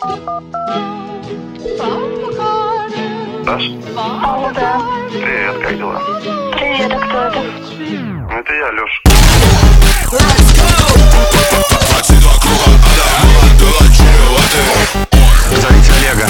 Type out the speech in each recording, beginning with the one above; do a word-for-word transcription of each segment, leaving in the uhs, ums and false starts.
Саш? Алло, да. Привет, как дела? Привет, а кто это? Это я, Лёша. Позовите Олега.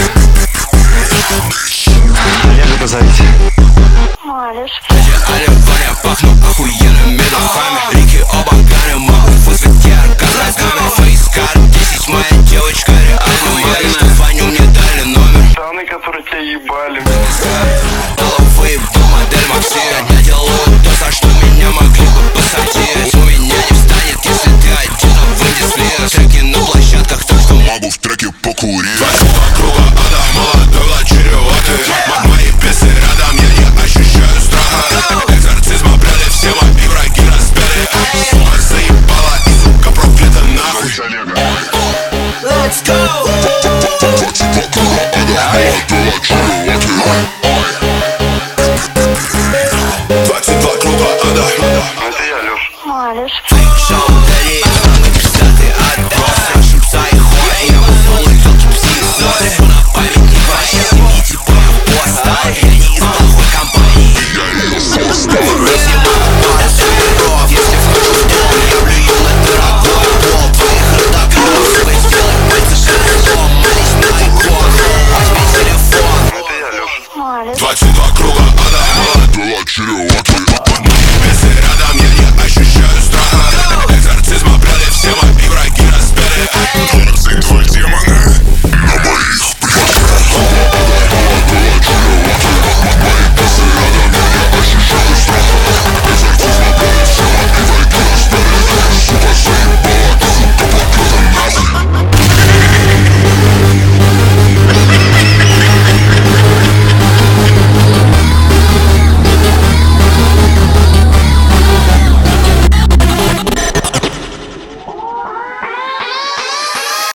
Олега позовите. Малыш. Олег, Ваня, пахну охуенными духами. Рики Обаганы, могу вызвать ярко глазами. Фейскар, десять, моя девочка реально моя. Что звоню, мне дали номер. Штаны, которые тебя ебали. Головы в модель Макси. Я делаю то, за что меня могли бы посадить. У меня не встанет, если ты один, а вынесли треки на площадках, так что могу в треке покурить. Круга ада, молодой, лачереватый. Мои песни рядом, я не ощущаю страха. Экзорцизм обряли, все мои враги разбили. Сука заебала и сука проклята нахуй. Let's go! Ада, молодой, лачереватый.